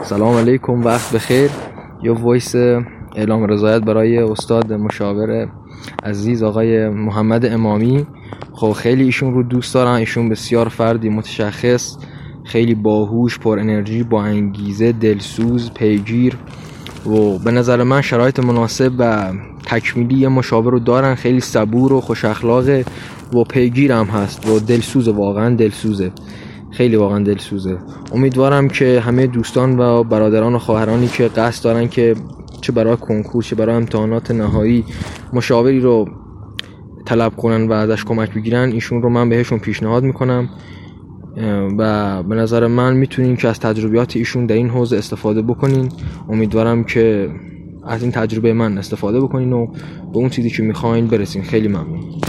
سلام علیکم، وقت بخیر. یه وایس اعلام رضایت برای استاد مشاور عزیز آقای محمد امامی. خب خیلی ایشون رو دوست دارم. ایشون بسیار فردی متشخص، خیلی باهوش، پر انرژی، با انگیزه، دلسوز، پیگیر و به نظر من شرایط مناسب و تکمیلی یه مشاور رو دارن. خیلی صبور و خوش اخلاقه و پیگیر هم هست و دلسوزه، واقعا دلسوزه، خیلی واقعا دلسوزه. امیدوارم که همه دوستان و برادران و خواهرانی که قصد دارن که چه برای کنکور چه برای امتحانات نهایی مشاوری رو طلب کنن و ازش کمک بگیرن، ایشون رو من بهشون پیشنهاد میکنم و به نظر من میتونین که از تجربیات ایشون در این حوزه استفاده بکنین. امیدوارم که از این تجربه من استفاده بکنین و به اون چیزی که میخواین برسین. خیلی ممنون.